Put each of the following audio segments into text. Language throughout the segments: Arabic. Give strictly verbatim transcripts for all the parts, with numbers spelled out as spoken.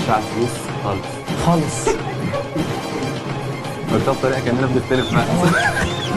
على الفلوس خالص خالص. قلتها بطريقه كاننا بنختلف معاك.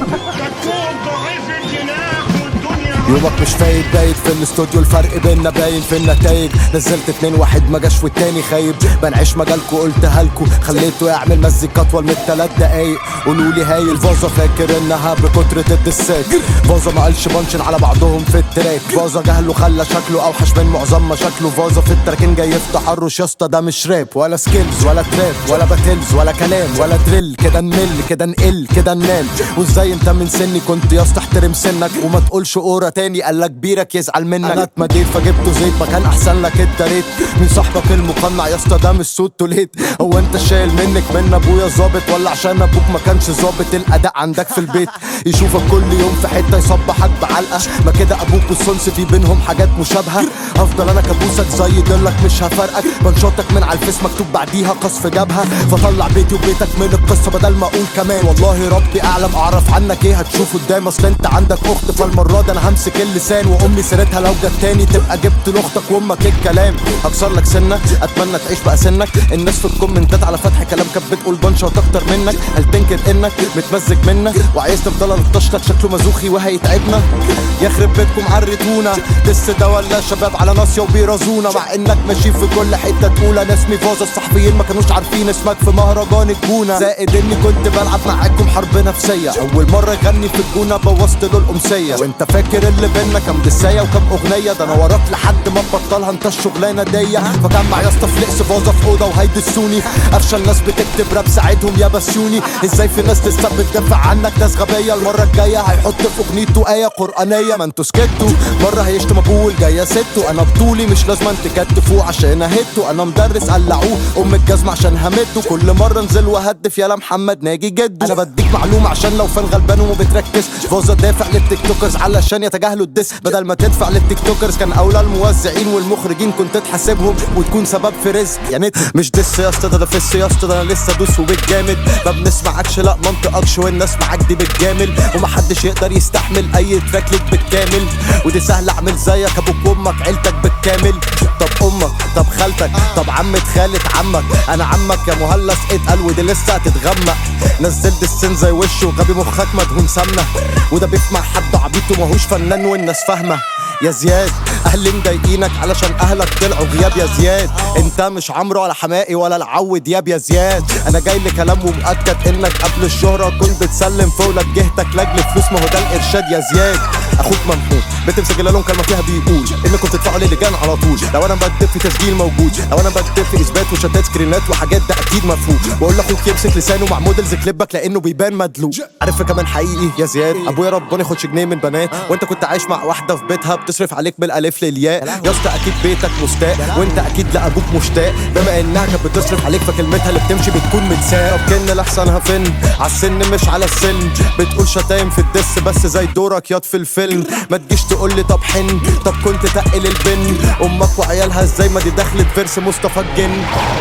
يومك مش فايد بايت في الاستوديو، الفرق بيننا باين في النتايج. نزلت اتنين واحد ما جاش والتاني خايب، بنعيش مجالكو قلتها لكو، خليته يعمل مزيكا اطول من تلات دقايق. قولولي هايل فازا فاكر انها بكترة الدسات، فازا ما قالش بانشن على بعضهم في التراك، فازا جهله خلى شكله اوحش من معظم مشاكله. فازا في التراكين جاي في تحرش ياسطا، ده مش راب ولا سكيلز ولا تراب ولا باتلز ولا كلام ولا دريل. كده نمل كده نقل كده ننام. وازاي انت من سني كنت ياسطا احترم سنك وما تقولش اورا تاني قالك كبيرك يزعل منك. انا اتمديت فجبته زيت ما كان احسن لك التريت من صاحبك المقنع ياسطا، ده مش صوت توليت. هو انت شايل منك من ابويا ظابط ولا عشان ابوك ما كانش ظابط؟ الاداء عندك في البيت يشوفك كل يوم في حته يصبحك بعلقه، ما كده ابوك والصنص في بينهم حاجات مشابهه. هفضل انا كابوسك زي ضلك مش هفرقك، بنشاطك من على الفيس مكتوب بعديها قصف جبهه. فطلع بيتي وبيتك من القصه بدل ما اقول كمان والله ربي اعلم اعرف عنك ايه هتشوف قدام. اصل انت عندك اخت فالمره دي انا همسك اللسان، وامي سيرتها لو جت تاني تبقى جبت لاختك وامك الكلام. هكسر لك سنه اتمنى تعيش بقى سنك. الناس في الكومنتات على فتح كلام كانت بتقول بنشاط اكتر منك، هل تنكر انك متمزج منا وعايز تفضل نطشتك؟ شكله مزوخي وهيتعبنا. يخرب بيتكم عرتونا دس ده ولا شباب على ناصيه وبيرازونا، مع انك ماشي في كل حته تقول انا اسمي فازا. الصحفيين ما كانوش عارفين اسمك في مهرجان الجونه، زائد اني كنت بلعب معاكم حرب نفسيه. اول مره يغني في الجونه بوظت له الامسيه، وانت فاكر اللي بينا كام دسايه وكام اغنيه؟ ده انا وراك لحد ما تبطلها انت الشغلانه دي. فكان معايا يا اسطى فليكس فازا في اوضه وهيدسوني، افشل ناس بتكتب راب ساعتهم يا بسيوني. ازاي في ناس لسه بتدافع عنك؟ ناس غبيه. المره الجايه هيحط في اغنيته ايه قرانيه، ما انتوا سكتوا. مره هيشتم ابوه الجايه سته، انا بطولي مش لازم تكتفوه عشان اهدته. انا مدرس قلعوه ام الجزمه عشان همته، كل مره انزل وهدف يالا محمد ناجي جده. انا بديك معلومه عشان لو فان غلبان وما بتركز. فازا دافع للتيك توكرز علشان يتجاهلوا الدس، بدل ما تدفع للتيك توكرز كان اولى الموزعين والمخرجين كنت تحاسبهم وتكون سبب في رزق. يعني مش دس يا اسطى، ده فيس يا اسطى، ده انا لسه دوس وبالجامد. ما بنسمعكش لا منطقكش والناس معاك دي بالجامل، ومحدش يقدر يستحمل اي تراك ليك بالكامل. ودي سهله اعمل زيك ابوك وامك عيلتك بالكامل. طب امك طب خالتك طب عمة خالة عمك، انا عمك يا مهلس اتقل ودي لسه هتتغمق. نزلت السن زي وشه غبي مخك مدهون سمنه، وده بيسمع حد عبيط وماهوش فنان والناس فاهمه. يا زياد اهلي مضايقينك علشان اهلك طلعوا غياب. يا زياد انت مش عمرو ولا حمائي ولا العو دياب. يا زياد انا جاي لكلام ومؤكد انك قبل الشهرة كنت بتسلم فولك جهتك لاجل فلوس، ما هو ده الارشاد. يا زياد اخوك ممحون بتمسك لهم كلمه فيها بيقول انكم تدفعوا للجان على طول. لو انا بكتب في تسجيل موجود، لو انا بكتب في اثبات وشتات سكرينات وحاجات ده اكيد مفهوم. واقول لاخوك يمسك لسانه مع موديلز كليبك لانه بيبان مدلوق. عارف كمان حقيقي يا زياد ابويا ربنا ياخدش جنيه من بنات، وانت كنت عايش مع واحده في بيتها بتصرف عليك بالالف للياء. يا اسطى اكيد بيتك مستاء وانت اكيد لابوك مشتاق، بما انها كانت بتصرف عليك فكلمتها اللي بتمشي بتكون متساء. طب كن لاحسنها فين على السن مش على السن، بتقول شتايم في الدس بس زي دورك ياض في الفيلم. ما تجيش تقول لي طب حن طب كنت تقل البن امك وعيالها ازاي، ما دي دخلت فيرس مصطفى الجن.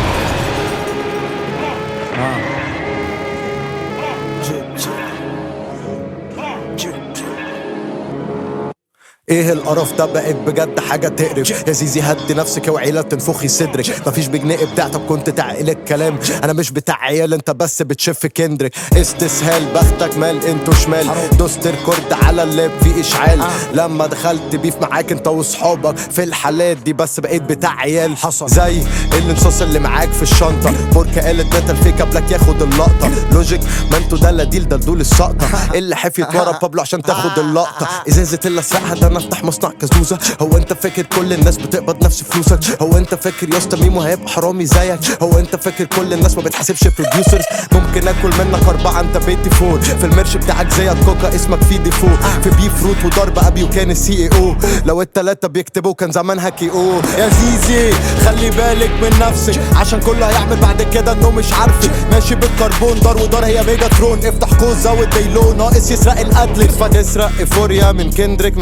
ايه القرف ده بقت بجد حاجه تقرف. يا زيزي هدي نفسك وعيله تنفخي صدرك، مفيش بجنيه بتاعتك كنت تعقل الكلام. انا مش بتاع عيال انت بس بتشف كندرك. استسهال بختك مال انتو شمال، دوست ريكورد على اللاب في اشعال. لما دخلت بيف معاك انت واصحابك في الحالات دي بس بقيت بتاع عيال. حصل زي الانصاص اللي معاك في الشنطه، بوركا قالت داتا الفيك قبلك ياخد اللقطه. لوجيك ما انتو ده ديل دلدول السقطه، اللي حفيت ورا بابلو عشان تاخد اللقطه. ازازه اللي اسرقها ده افتح مصنع كازوزة. هو انت فاكر كل الناس بتقبض نفس فلوسك؟ هو انت فاكر يا اسطى ميمو هيبقى حرامي زيك؟ هو انت فاكر كل الناس ما بتحاسبش بروديوسرز؟ ممكن اكل منك اربعه انت بيتي فور، في الميرش بتاعك زي كوكا اسمك في ديفو، في بيف روت وضرب ابي وكان السي اي او. لو التلاته بيكتبوا كان زمانها كي او. يا زيزي خلي بالك من نفسك عشان كله هيعمل بعد كده انه مش عارفك. ماشي بالكربون دار ودار هي ميجا ترون، افتح قوس زود ديلو ناقص يسرق القتل فتسرق ايفوريا من كندريك مش لايق.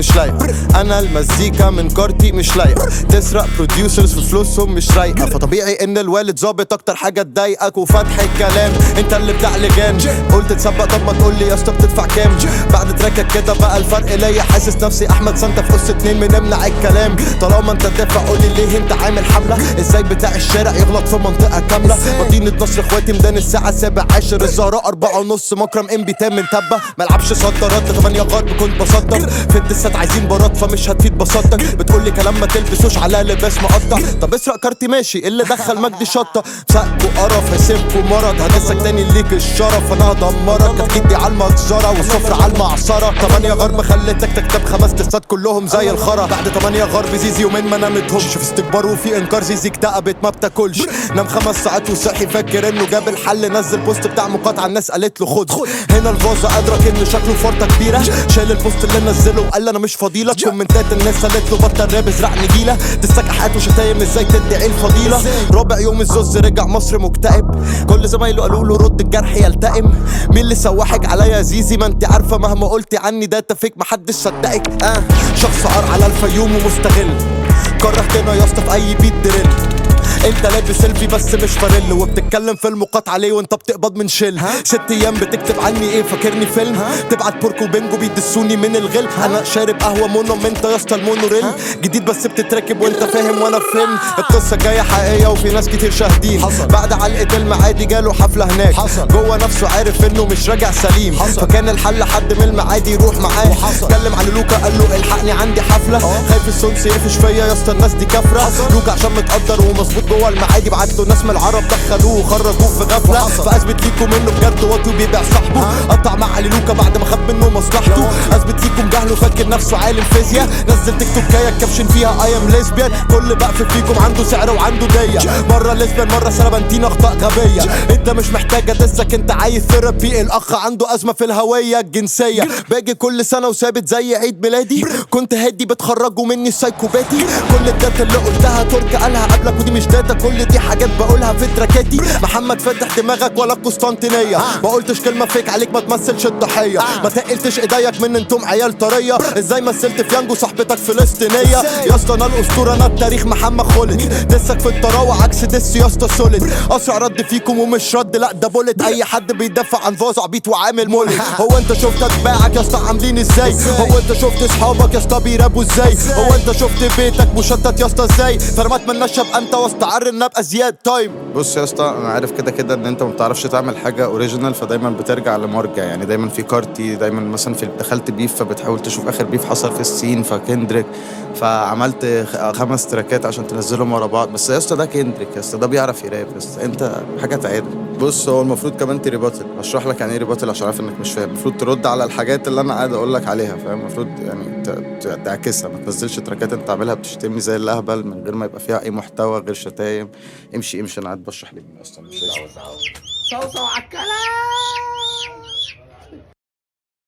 انا المزيكا من كارتي مش لايقه، تسرق بروديوسرز في فلوسهم مش رايقه، فطبيعي ان الوالد ظابط اكتر حاجه تضايقك وفتح الكلام انت اللي بتاع لجان. قلت تسبق طب ما تقول لي يا اسطى بتدفع كام؟ بعد تراكك كده بقى الفرق ليا، حاسس نفسي احمد سانتا في قصه اتنين بنمنع الكلام. طالما انت تدافع قول لي ليه انت عامل حمله؟ ازاي بتاع الشارع يغلط في منطقه كامله؟ مدينه نصر اخواتي ميدان الساعه سابع عاشر، الزهراء أربعة ونص، مكرم ام بي تام من تبه، ملعبش صدرات تمانية غرب كنت بصدر في الدسات عايزين براد فمش هتفيد بساطتك. بتقولي كلام ما تلبسوش على لباس مقطع، طب اسرق كارتي ماشي اللي دخل مجدي شطه، سقوا قرف هسيبكوا مرض هدسك تاني ليك الشرف، انا هدمرك اكيدي على المجزره والصفر على المعصره. تمانية غرب خليتك تكتب خمس دسات كلهم زي الخرا، بعد تمانية غرب زيزي يومين ما نامتهمش، في استكبار وفي انكار زيزي اكتئبت ما بتاكلش، نام خمس ساعات وصحي فاكر انه جاب الحل، نزل بوست بتاع مقاطعه الناس قالت له خد. هنا الفازة ادرك ان شكله فرطه كبيره، شايل البوست اللي نزله وقال انا مش فضيلك، كومنتات الناس قالت له بطل راب ازرع نجيله، تستكحات وشتايم ازاي تدعي الفضيله. رابع يوم الزوز رجع مصر مكتئب، كل زمايله قالوا له رد الجرح يلتئم، مين اللي سوحك عليا يا زيزي؟ ما انت عارفه مهما قلتي عني ده تفيك محدش صدقك. اه شخص قار على الفيوم ومستغل، كرهتنا يا اسطى في اي بيت دريل، انت لابس سيلفي بس مش فاريل، وبتتكلم في المقاطعه ليه وانت بتقبض من شيل؟ ست ايام بتكتب عني ايه فاكرني فيلم؟ تبعت بوركو بينجو بيدسوني من الغل، انا شارب قهوه مونوم انت يا اسطى المونوريل، جديد بس بتتركب وانت فاهم وانا فهمت. القصه جايه حقيقيه وفي ناس كتير شاهدين، بعد علقه المعادي جاله حفله هناك، جوه نفسه عارف انه مش راجع سليم، فكان الحل حد من المعادي يروح معاه، اتكلم على لوكا قال له الحقني عندي حفله، خايف السونس يقفش فيا يا اسطى الناس دي كافره، لوكا عشان متقدر ومظبوط جوه المعادي بعت له ناس من العرب دخلوه وخرجوه في غفله، فاثبت ليكم انه بجد واطي وبيبيع صاحبه، قطع مع علي لوكا بعد ما خد منه مصلحته، اثبت ليكم جهله فاكر نفسه عالم فيزياء، نزل تيك توك كايه كابشن فيها اي ام ليسبيان، كل بقف فيكم عنده سعر وعنده ديه، مره ليسبيان مره سلبنتين اخطاء غبيه، انت مش محتاج ادسك انت عايز ثيرابي، الاخ عنده ازمه في الهويه الجنسيه، باجي كل سنه وثابت زي عيد ميلادي، كنت هادي بتخرجوا مني السايكوباتي، كل الداتا اللي قلتها ترك قالها قبلك ودي مش داتا، كل دي حاجات بقولها في تراكاتي، محمد فتح دماغك ولا قسطنطينيه، ما قلتش كلمه فيك عليك ما تمثلش الضحيه، ما تقلتش ايديك من انتم عيال طريه، ازاي مثلت في يانجو صاحبتك فلسطينيه، يا اسطى انا الاسطوره انا التاريخ محمد خالد، دسك في الطراوه عكس دس يا اسطى سوليد، اسرع رد فيكم ومش رد لا ده بولت، اي حد بيدافع عن فاز عبيط وعامل مولد، هو انت شفت اتباعك يا اسطى عاملين ازاي؟ هو انت شفت اصحابك يا اسطى بيرابوا ازاي؟ هو انت شفت بيتك مشتت يا اسطى ازاي؟ فما اتمناش ابقى انت واستعر ان ابقى زياد تايم. بص يا اسطى انا عارف كده كده ان انت ما بتعرفش تعمل حاجه اوريجينال، فدايما بترجع لمرجع، يعني دايما في كارتي، دايما مثلا في دخلت بيف فبتحاول تشوف اخر بيف حصل في السين فكندريك، فعملت خمس تراكات عشان تنزلهم ورا بعض، بس يا اسطى ده كندريك يا اسطى ده بيعرف يراب يا اسطى، انت حاجه تعادل. بص هو المفروض كمان تريباتل، اشرح لك يعني ايه ريباتل عشان عارف انك مش فاهم، المفروض ترد على الحاجات اللي انا قاعد اقول لك عليها، فاهم؟ المفروض يعني تعكسها، ما تنزلش تراكات انت عاملها بتشتمني زي الاهبل من غير ما يبقى فيها اي محتوى غير شتايم. امشي امشي انا قاعد بشرح لك اصلا مش صوصو على الكلام.